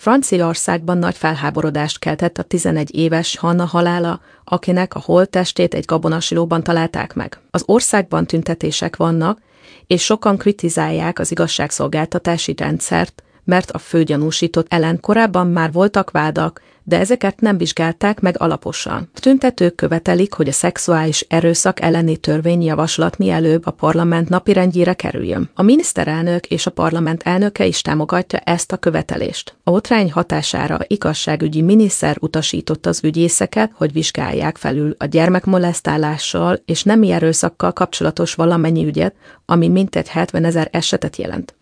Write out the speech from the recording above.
Franciaországban nagy felháborodást keltett a 11 éves Hannah halála, akinek a holttestét egy gabonasilóban találták meg. Az országban tüntetések vannak, és sokan kritizálják az igazságszolgáltatási rendszert, mert a főgyanúsított ellen korábban már voltak vádak, de ezeket nem vizsgálták meg alaposan. A tüntetők követelik, hogy a szexuális erőszak elleni törvényjavaslat mielőbb a parlament napirendjére kerüljön. A miniszterelnök és a parlament elnöke is támogatja ezt a követelést. A botrány hatására igazságügyi miniszter utasította az ügyészeket, hogy vizsgálják felül a gyermekmolesztálással és nemi erőszakkal kapcsolatos valamennyi ügyet, ami mintegy 70 000 esetet jelent.